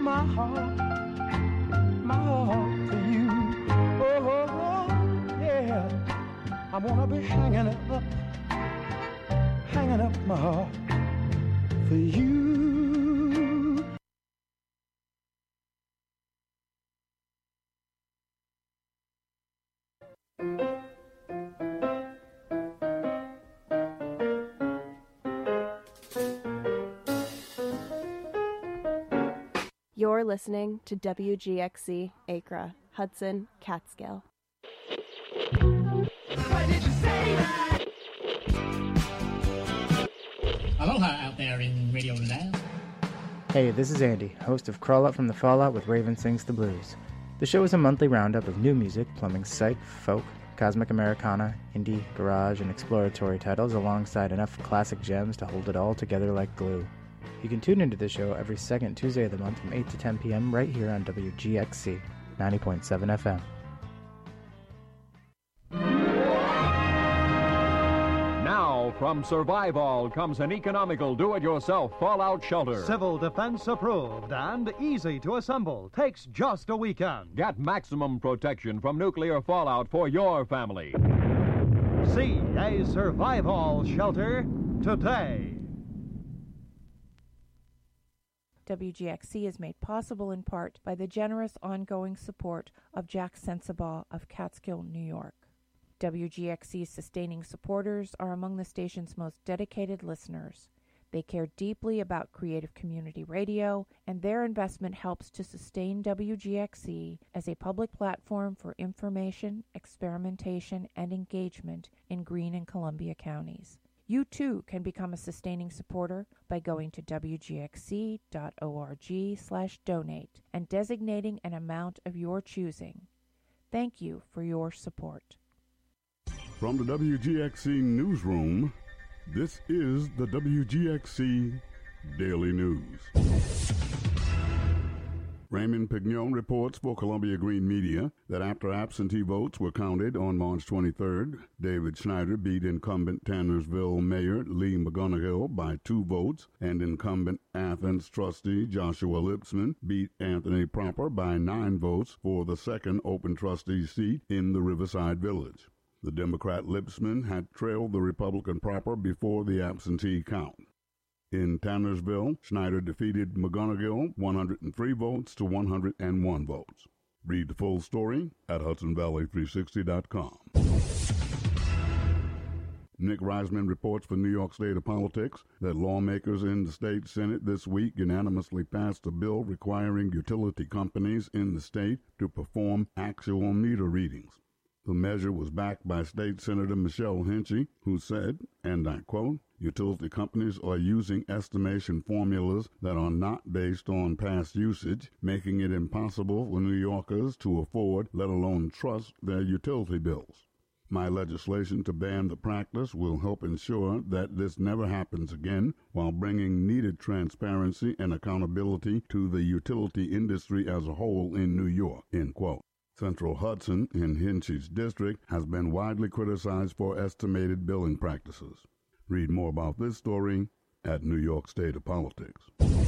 my heart to you. Oh, yeah, I wanna be hanging up my heart for you. You're listening to WGXC Acra, Hudson, Catskill. Why did you say that? Aloha out there in Radio Land. Hey, this is Andy, host of Crawl Up from the Fallout with Raven Sings the Blues. The show is a monthly roundup of new music, plumbing psych, folk, cosmic Americana, indie, garage, and exploratory titles alongside enough classic gems to hold it all together like glue. You can tune into the show every second Tuesday of the month from 8 to 10 p.m. right here on WGXC 90.7 FM. Now, from Survival comes an economical do-it-yourself fallout shelter. Civil defense approved and easy to assemble. Takes just a weekend. Get maximum protection from nuclear fallout for your family. See a Survival shelter today. WGXC is made possible in part by the generous ongoing support of Jack Sensabaugh of Catskill, New York. WGXC's sustaining supporters are among the station's most dedicated listeners. They care deeply about creative community radio, and their investment helps to sustain WGXC as a public platform for information, experimentation, and engagement in Greene and Columbia counties. You too can become a sustaining supporter by going to wgxc.org/donate and designating an amount of your choosing. Thank you for your support. From the WGXC Newsroom, this is the WGXC Daily News. Raymond Pignon reports for Columbia Green Media that after absentee votes were counted on March 23rd, David Schneider beat incumbent Tannersville Mayor Lee McGonigal by 2 votes, and incumbent Athens trustee Joshua Lipsman beat Anthony Proper by 9 votes for the second open trustee seat in the Riverside Village. The Democrat Lipsman had trailed the Republican Proper before the absentee count. In Tannersville, Schneider defeated McGonigal 103 votes to 101 votes. Read the full story at HudsonValley360.com. Nick Reisman reports for New York State of Politics that lawmakers in the state Senate this week unanimously passed a bill requiring utility companies in the state to perform actual meter readings. The measure was backed by State Senator Michelle Hinchy, who said, and I quote, "Utility companies are using estimation formulas that are not based on past usage, making it impossible for New Yorkers to afford, let alone trust, their utility bills. My legislation to ban the practice will help ensure that this never happens again, while bringing needed transparency and accountability to the utility industry as a whole in New York," end quote. Central Hudson, in Hinchy's district, has been widely criticized for estimated billing practices. Read more about this story at New York State of Politics.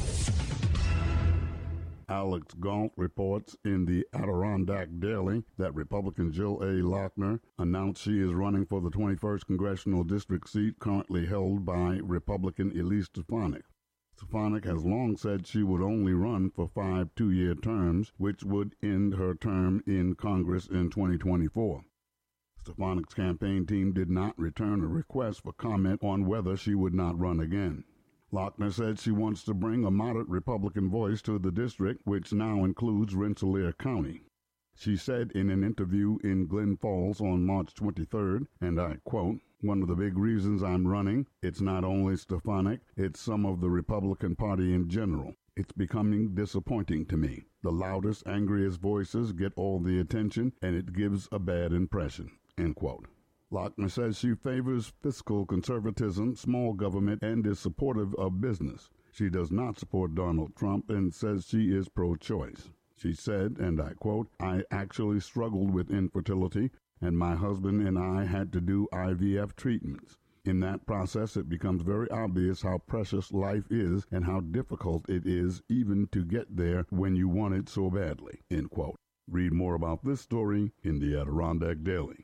Alex Galt reports in the Adirondack Daily that Republican Jill A. Lochner announced she is running for the 21st Congressional District seat currently held by Republican Elise Stefanik. Stefanik has long said she would only run for 5 two-year terms, which would end her term in Congress in 2024. Stefanik's campaign team did not return a request for comment on whether she would not run again. Lochner said she wants to bring a moderate Republican voice to the district, which now includes Rensselaer County. She said in an interview in Glen Falls on March 23rd, and I quote, "One of the big reasons I'm running, it's not only Stefanik, it's some of the Republican Party in general. It's becoming disappointing to me. The loudest, angriest voices get all the attention, and it gives a bad impression," end quote. Lochner says she favors fiscal conservatism, small government, and is supportive of business. She does not support Donald Trump and says she is pro-choice. She said, and I quote, "I actually struggled with infertility, and my husband and I had to do IVF treatments. In that process, it becomes very obvious how precious life is and how difficult it is even to get there when you want it so badly, end quote. Read more about this story in the Adirondack Daily.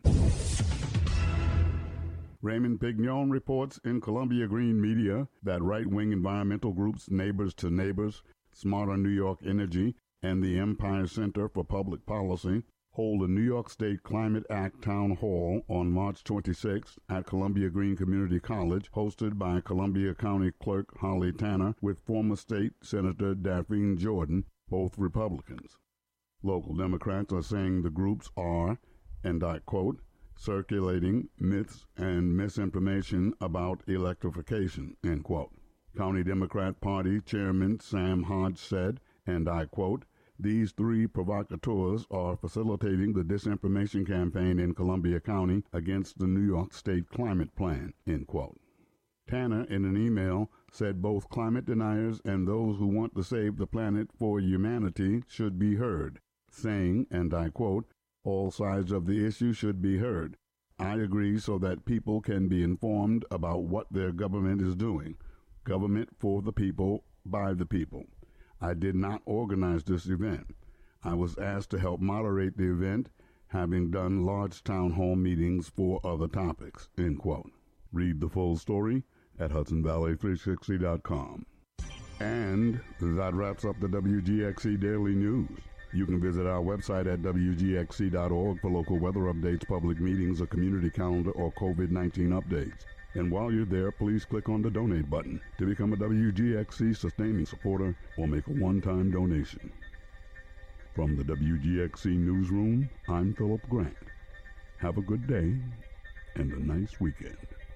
Raymond Pignon reports in Columbia Green Media that right-wing environmental groups Neighbors to Neighbors, Smarter New York Energy, and the Empire Center for Public Policy hold a New York State Climate Act Town Hall on March 26th at Columbia Green Community College, hosted by Columbia County Clerk Holly Tanner with former State Senator Daphne Jordan, both Republicans. Local Democrats are saying the groups are, and I quote, circulating myths and misinformation about electrification, end quote. County Democrat Party Chairman Sam Hodge said, and I quote, these three provocateurs are facilitating the disinformation campaign in Columbia County against the New York State Climate Plan, end quote. Tanner, in an email, said both climate deniers and those who want to save the planet for humanity should be heard, saying, and I quote, all sides of the issue should be heard. I agree so that people can be informed about what their government is doing. Government for the people, by the people. I did not organize this event. I was asked to help moderate the event, having done large town hall meetings for other topics, end quote. Read the full story at HudsonValley360.com. And that wraps up the WGXC Daily News. You can visit our website at WGXC.org for local weather updates, public meetings, a community calendar, or COVID-19 updates. And while you're there, please click on the donate button to become a WGXC sustaining supporter or make a one-time donation. From the WGXC Newsroom, I'm Philip Grant. Have a good day and a nice weekend.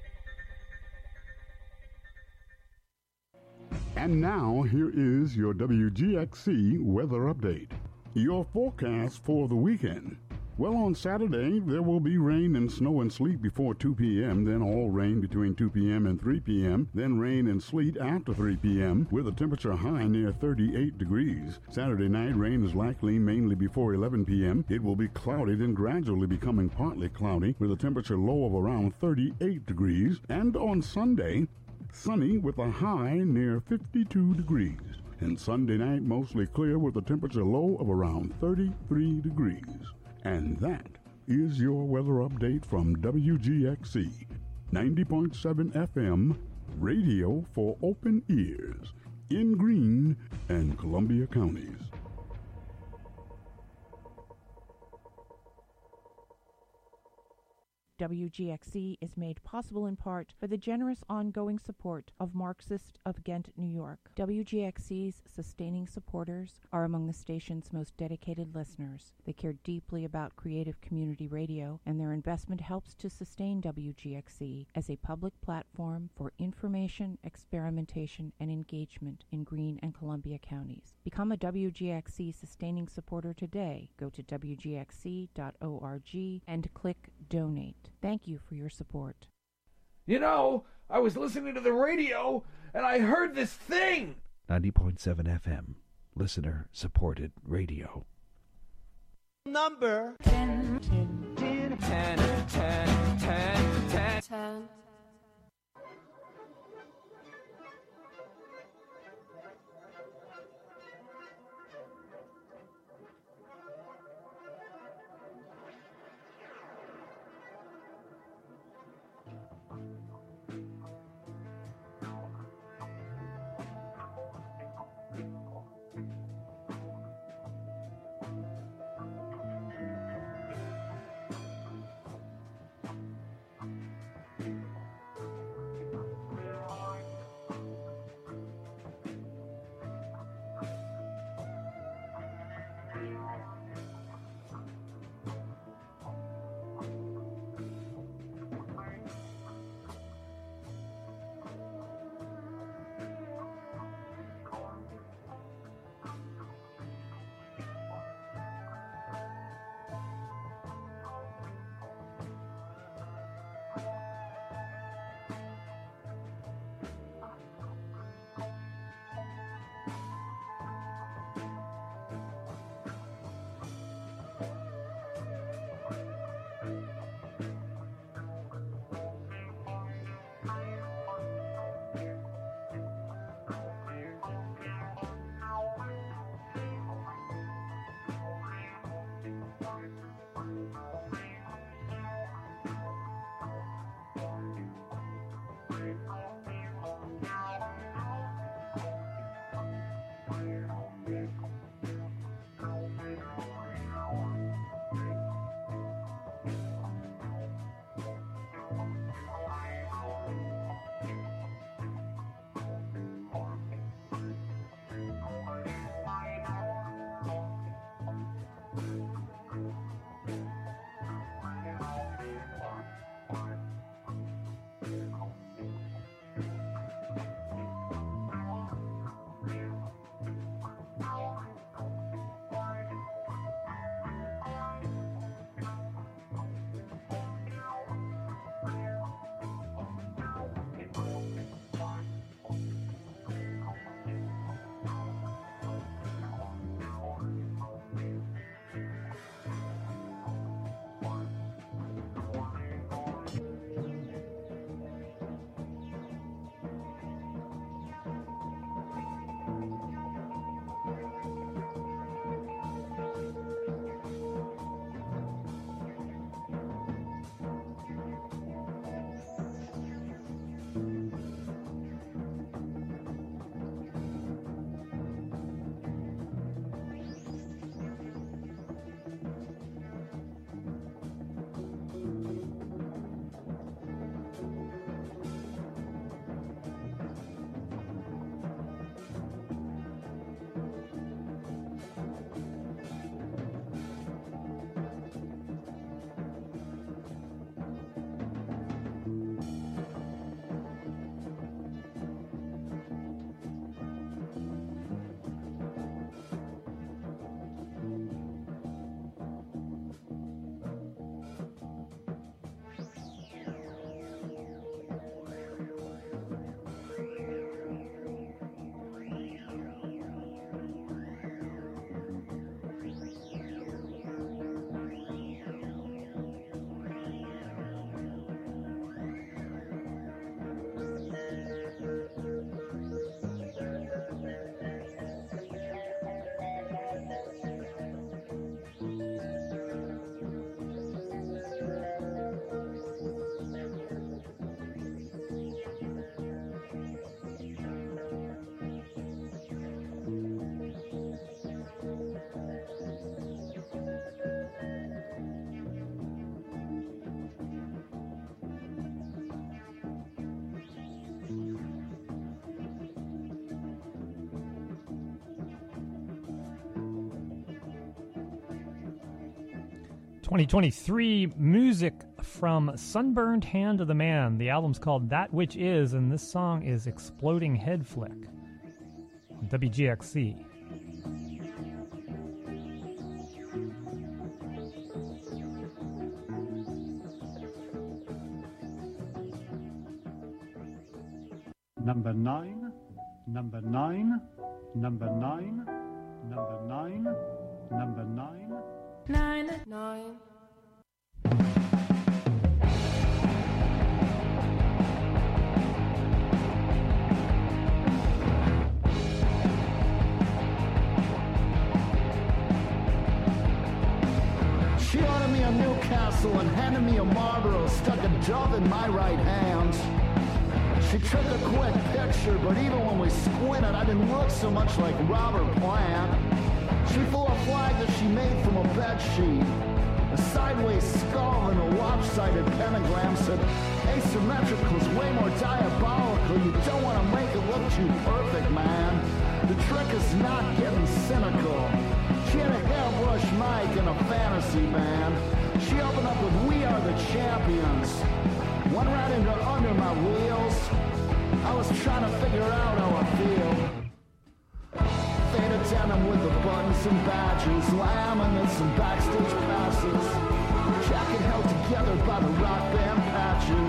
And now, here is your WGXC weather update. Your forecast for the weekend. Well, on Saturday, there will be rain and snow and sleet before 2 p.m., then all rain between 2 p.m. and 3 p.m., then rain and sleet after 3 p.m., with a temperature high near 38 degrees. Saturday night, rain is likely mainly before 11 p.m. It will be cloudy, then gradually becoming partly cloudy, with a temperature low of around 38 degrees. And on Sunday, sunny with a high near 52 degrees. And Sunday night, mostly clear with a temperature low of around 33 degrees. And that is your weather update from WGXC, 90.7 FM, radio for open ears, in Greene and Columbia counties. WGXC is made possible in part by the generous ongoing support of Marxist of Ghent, New York. WGXC's sustaining supporters are among the station's most dedicated listeners. They care deeply about creative community radio, and their investment helps to sustain WGXC as a public platform for information, experimentation, and engagement in Greene and Columbia counties. Become a WGXC sustaining supporter today. Go to WGXC.org and click Donate. Thank you for your support. You know, I was listening to the radio and I heard this thing. 90.7 FM, listener-supported radio. Number 10, 10, 10, 10, 10, 10, 10, 10. 2023 music from Sunburned Hand of the Man. The album's called That Which Is, and this song is Exploding Head Flick on WGXC. Number 9, number 9, number 9, number 9, number 9. 9, 9. She ordered me a Newcastle and handed me a Marlboro, stuck a dove in my right hand. She took a quick picture, but even when we squinted, I didn't look so much like Robert Plant. She flew a flag that she made from a bedsheet. A sideways skull and a lopsided pentagram said, asymmetrical's way more diabolical. You don't want to make it look too perfect, man. The trick is not getting cynical. She had a hairbrush mic and a fantasy band. She opened up with We Are the Champions. One right under my wheels. I was trying to figure out how I feel. Faded denim with the buttons and badges, laminates and backstage passes. Jacket held together by the rock band patches.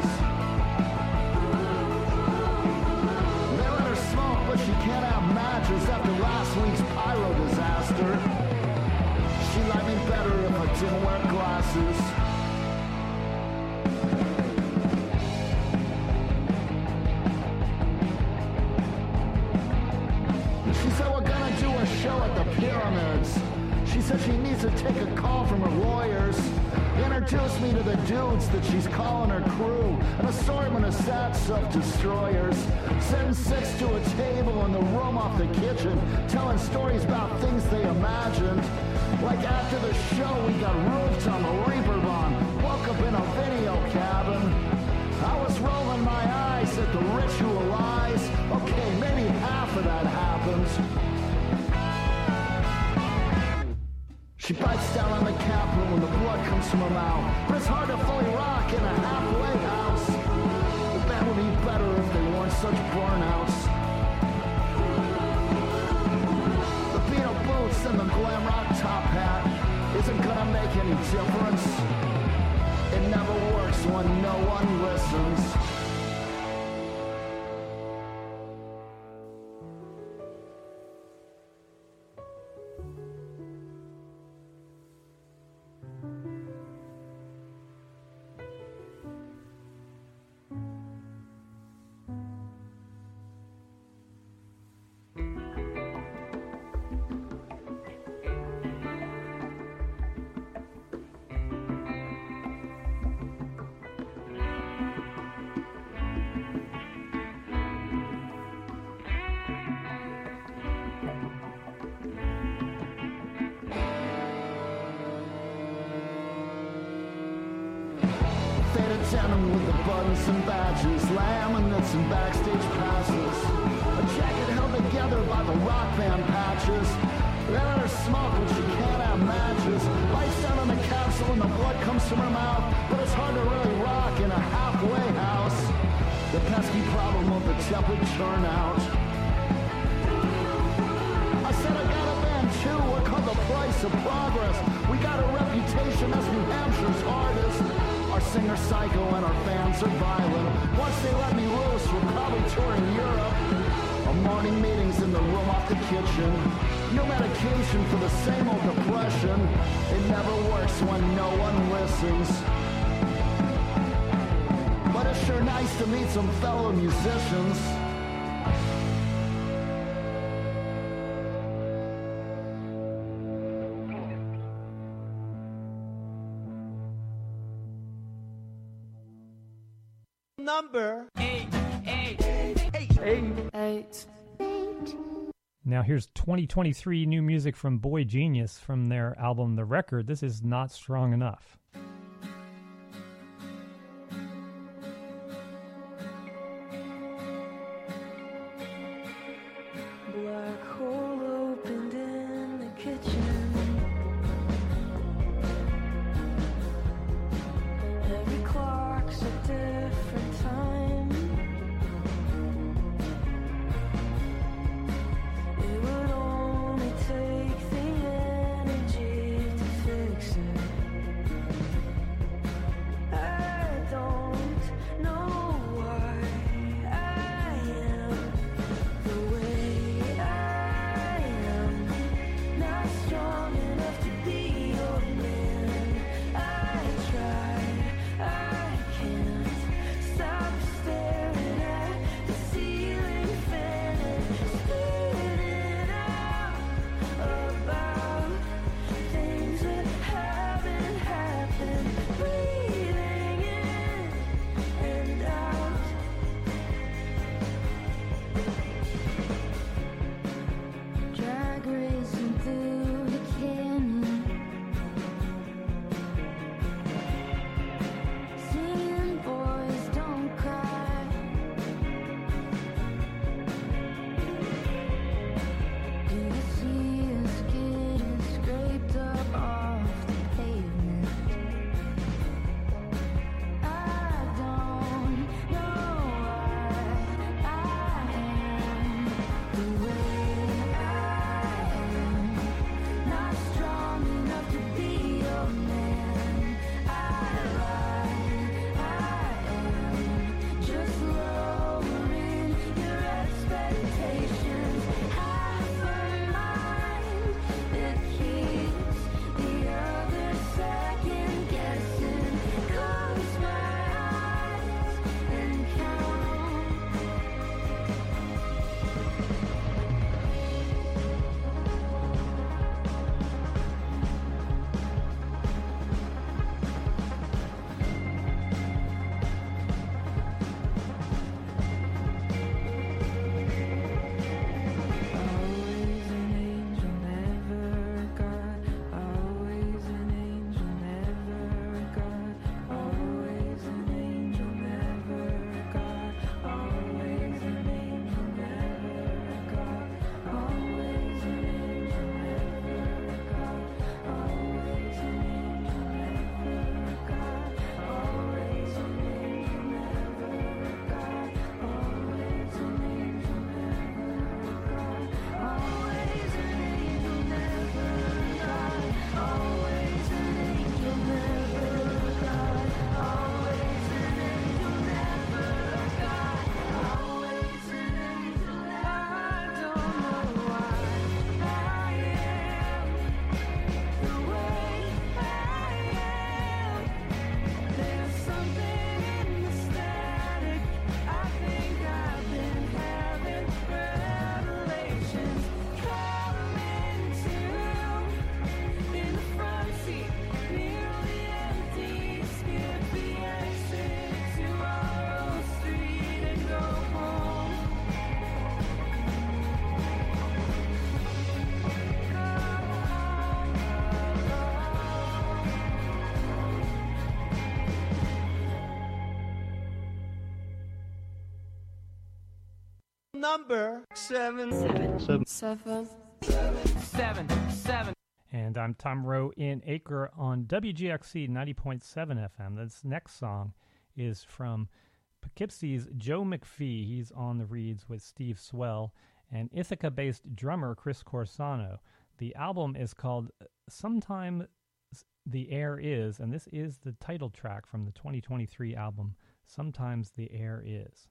They let her smoke, but she can't have matches after last week's pyro disaster. She liked me better if I didn't wear glasses. She said we're gonna do a show at the Pyramids. She said she needs to take a call from her lawyers. Introduced me to the dudes that she's calling her crew. An assortment of sad self-destroyers. Sitting six to a table in the room off the kitchen, telling stories about things they imagined. Like after the show we got roofed on the Reaper Bond. Woke up in a video cabin. I was rolling my eyes at the ritual lies. Okay, maybe half of that happened. She bites down on the capital when the blood comes from her mouth. But it's hard to fully rock in a halfway house. The band would be better if they weren't such burnouts. The Beatle boots and the glam rock top hat isn't gonna make any difference. It never works when no one listens. Denim with the buttons and badges, laminates and backstage passes. A jacket held together by the rock band patches. They let her smoke when she can't have matches. Lights down on the capsule and the blood comes from her mouth. But it's hard to really rock in a halfway house. The pesky problem of the tepid turnout. I said I got a band too, we're called The Price of Progress. We got a reputation as New Hampshire's hardest. Our singer's psycho and our fans are violent. Once they let me loose, we're probably touring Europe. Our morning meetings in the room off the kitchen. No medication for the same old depression. It never works when no one listens. But it's sure nice to meet some fellow musicians. Number 8. Now here's 2023 new music from Boy Genius from their album The Record. This is Not Strong Enough. Black hole opened in the kitchen. Number 7. And I'm Tom Rowe in Acre on WGXC 90.7 FM. This next song is from Poughkeepsie's Joe McPhee. He's on the reeds with Steve Swell and Ithaca-based drummer Chris Corsano. The album is called Sometimes the Air Is, and this is the title track from the 2023 album, Sometimes the Air Is.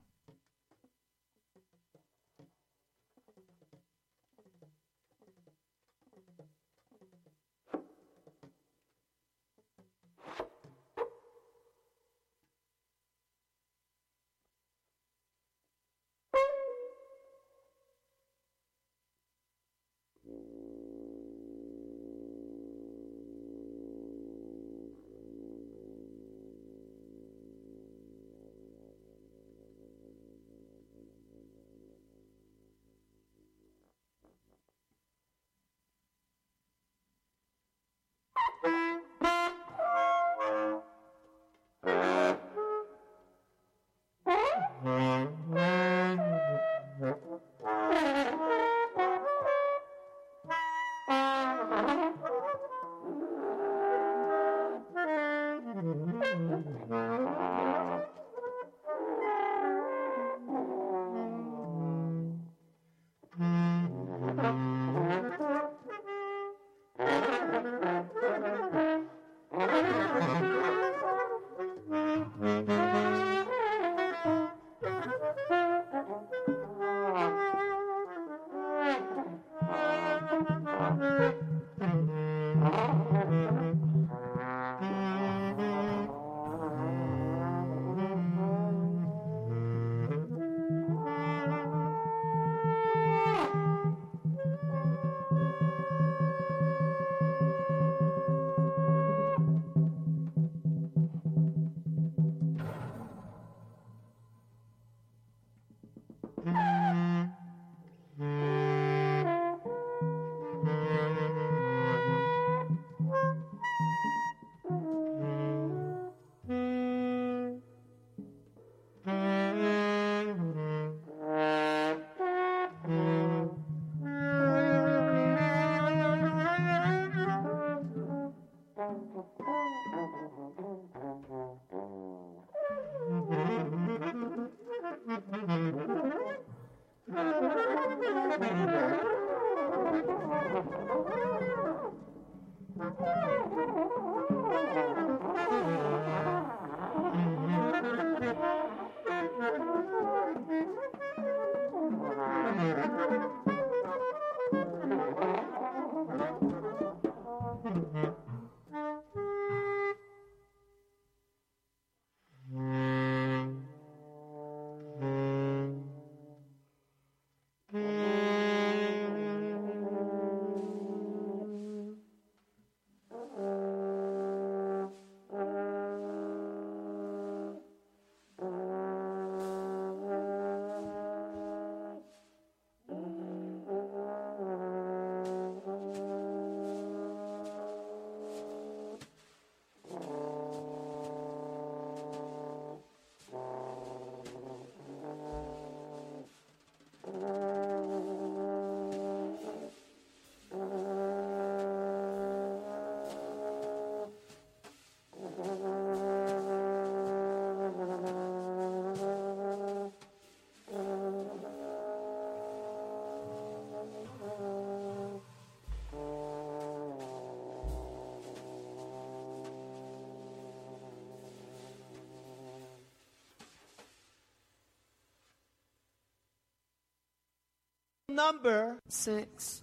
Number 6.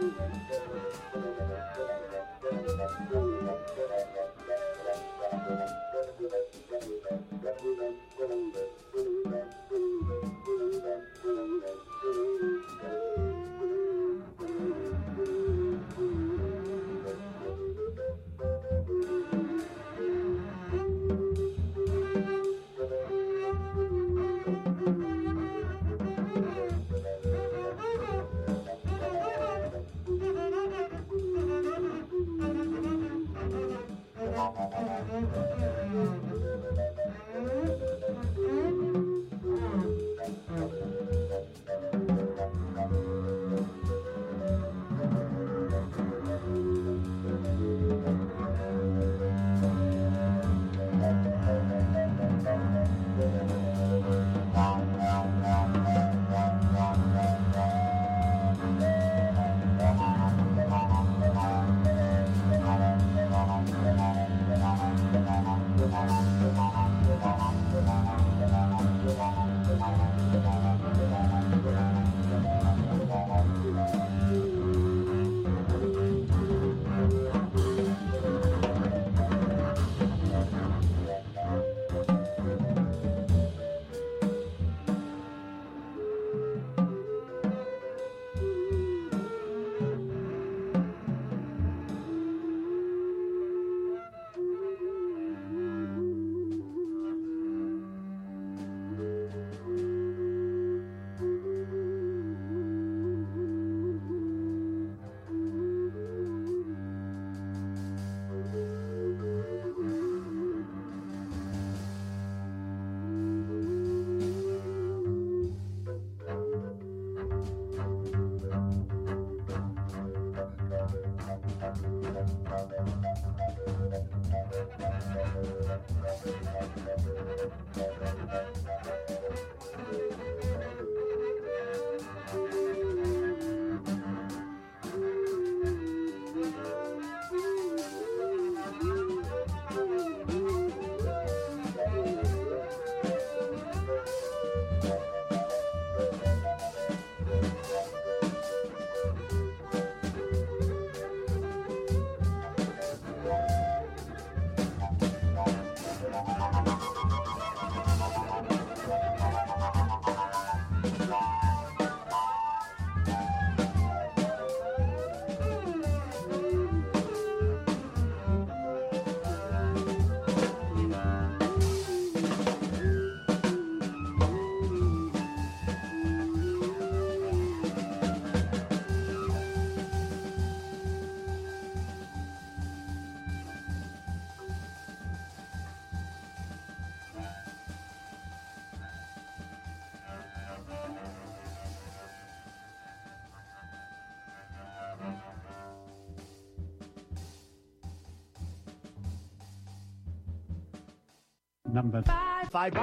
Number five.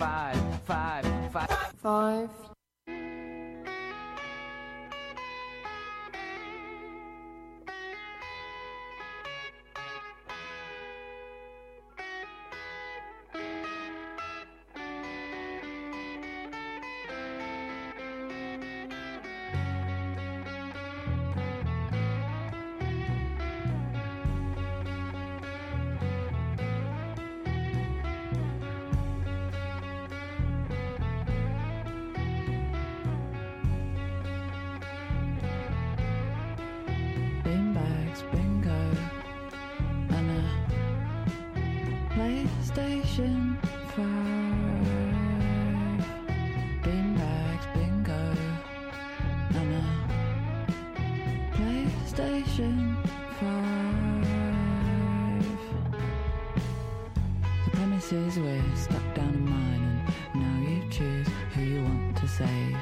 Beanbags, bingo, and a PlayStation 5. Beanbags, bingo, and a PlayStation 5. The premise is we're stuck down a mine, and now you choose who you want to save.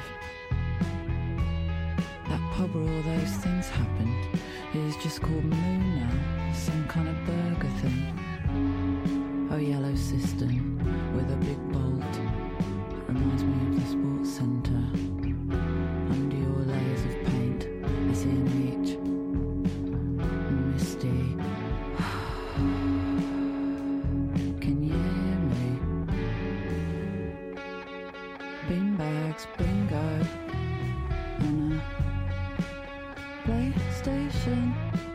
That pub where all those things happened is just called Moon now, some kind of burger thing. A yellow cistern with a big bolt, reminds me of the sports centre. Under your layers of paint, I see an H, misty. Can you hear me? Beanbags, bingo, and a PlayStation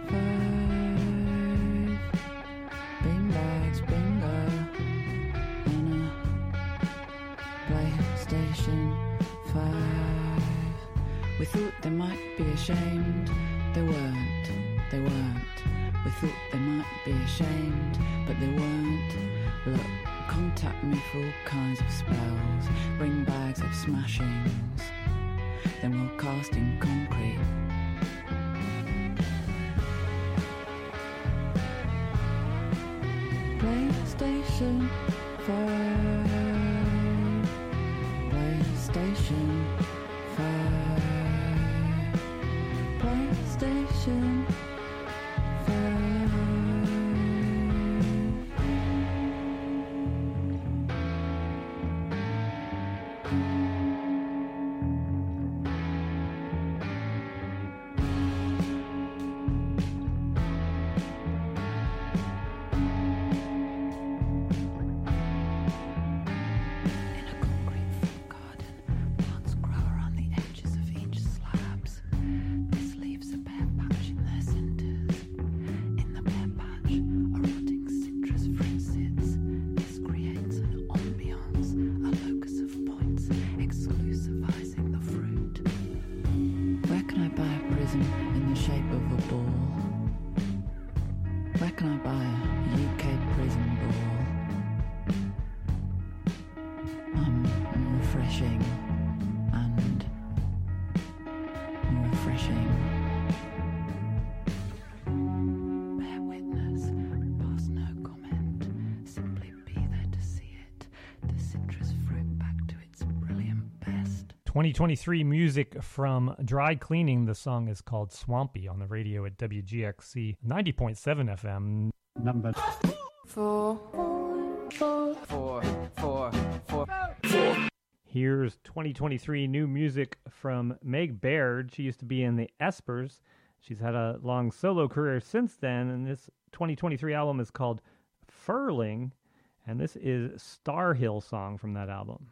5. Beanbags, bingo. And a PlayStation 5. We thought they might be ashamed. They weren't. They weren't. We thought they might be ashamed, but they weren't. Look, contact me for all kinds of spells. Bring bags of smashings. Then we'll cast in concrete. PlayStation 5. PlayStation 5. PlayStation 5. Bear witness, pass no comment, simply be there to see it, the citrus fruit back to its brilliant best. 2023 music from Dry Cleaning. The song is called Swampy on the radio at WGXC 90.7 FM. Number 4. Here's 2023 new music from Meg Baird. She used to be in the Espers. She's had a long solo career since then, and this 2023 album is called Furling, and this is Star Hill song from that album.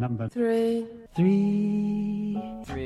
Number 3. 3.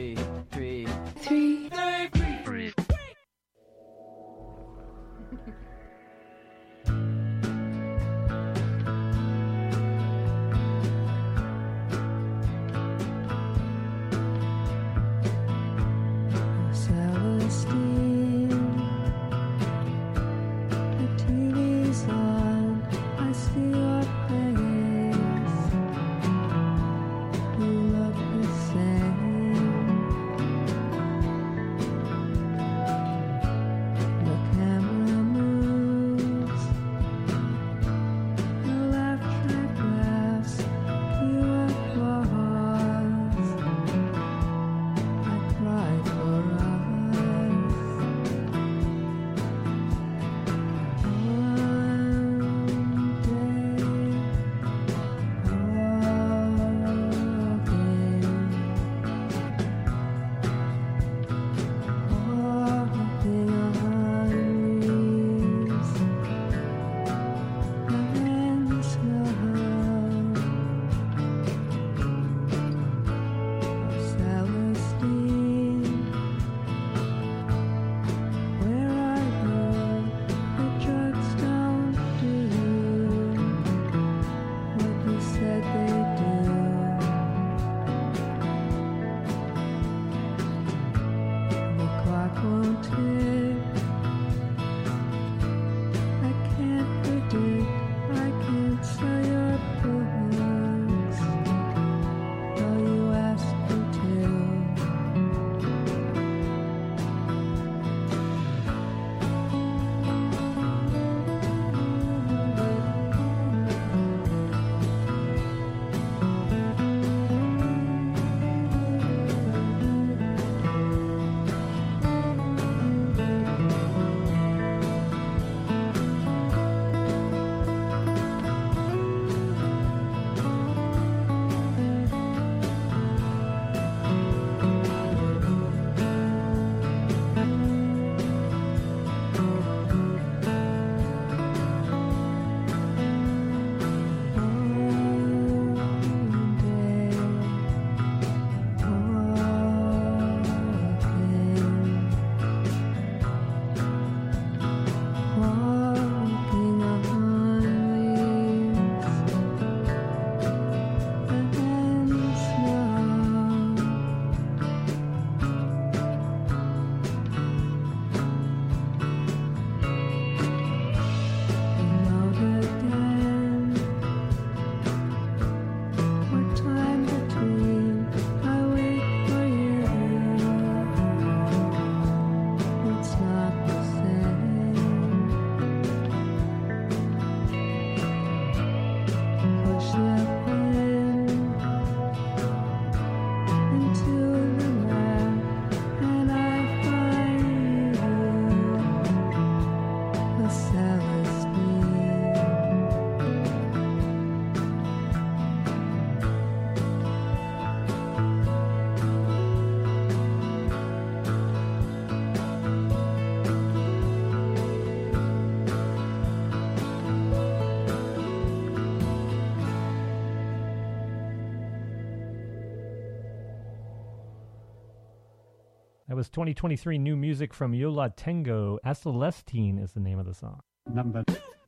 That was 2023 new music from Yo La Tengo. A Celestine is the name of the song. Number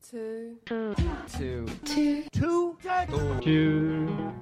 2. 2. 2. 2. 2.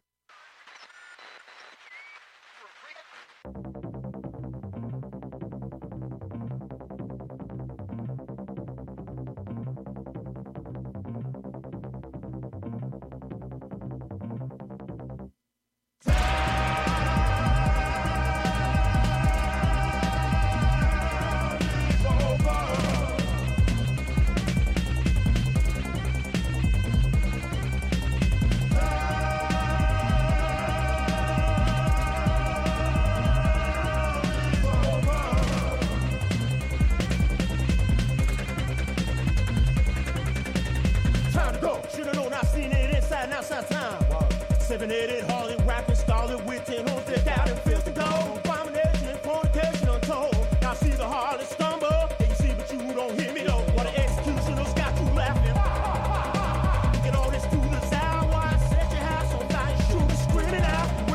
Seven-headed Harley rapping, started with 10 hooves that out and feels to go. Abomination and fornication untold. Now see the Harley stumble. And you see, but you don't hear me though. What an executioner's got you laughing. Get all this to the sound while I set your house on fire. Shoot screaming out.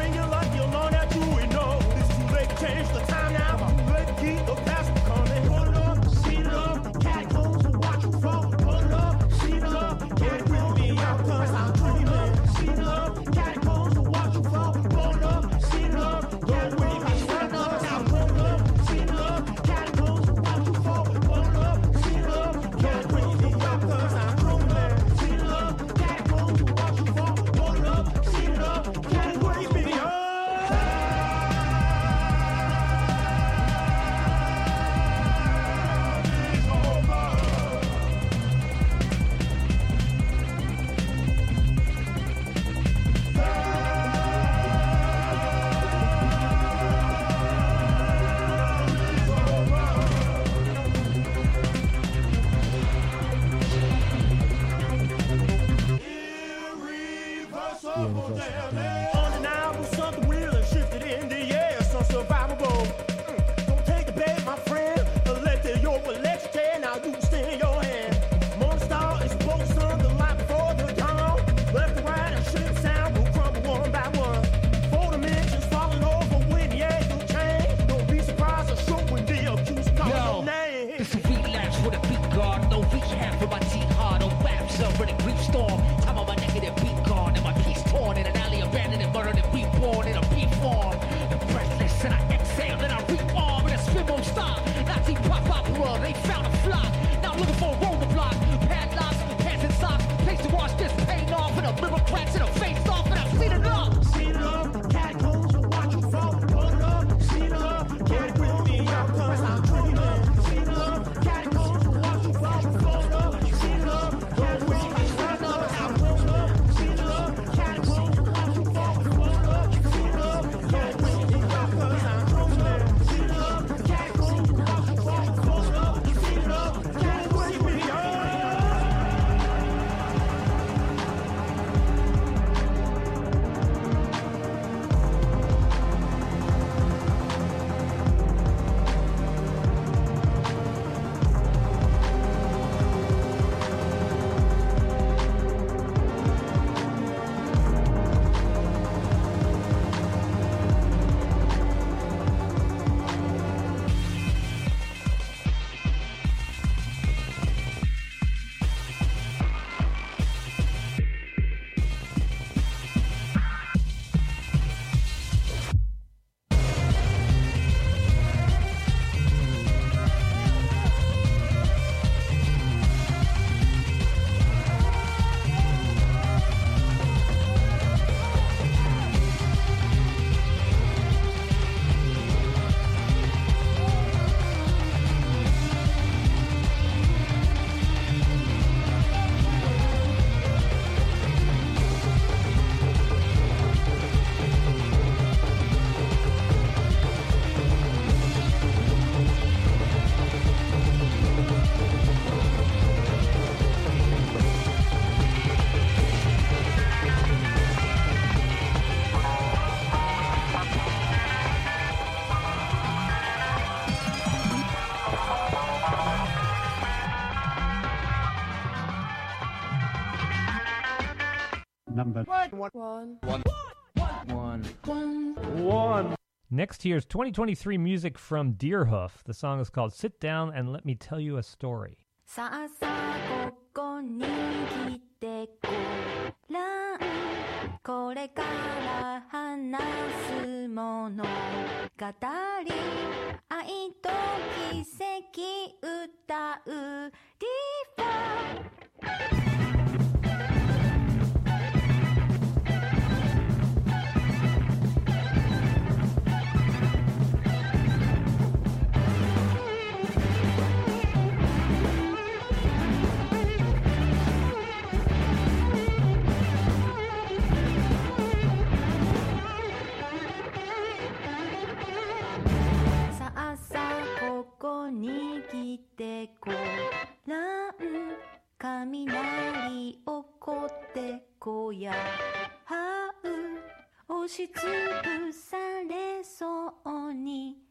Undeniable, something real and shifted in the air, so survivable. Don't take the bait, my friend, but let the yoke let you tear. Now you stay in your hand. Morning star is supposed to sun the light before the dawn. Left and right and ship sound will crumble one by one. 4 dimensions falling over when the angle change. Don't be surprised or show when the accused calls your name. It's a relapse with a beat guard, no rehab for my jihad. No raps up in a grief storm. Time on my negative beat gone and my peace torn in an alley, abandoned and murdered and reborn in a beat form. And breathless and I exhale and I rearm and a spin won't stop. Nazi pop opera, they found a flock. Now looking for a roadblock. Padlocks, pants and socks, place to wash this pain off and a mirror cracks and a face off and I've seen it up. Seen it up, catacombs will watch you fall. Hold it up, seen it up, get it with me, y'all, cause I'm dreaming. Seen it up, catacombs will watch you fall. Hold it up, seen it up, get it with me, run up, I'm rolling up. Seen it up, catacombs will watch you fall. Hold it up, seen it up, get it with me, y'all, cause I'm dreaming. Seen it up, catacombs will watch you fall. Hold it up, seen it up, get it with me, y'all. Number one. Next here's 2023 music from Deerhoof. The song is called Sit Down and Let Me Tell You a Story. さあさあここに来てごらんこれから話すもの語り愛と奇跡歌うディファここに来てごらん雷起こってこやはう押しつぶされそうに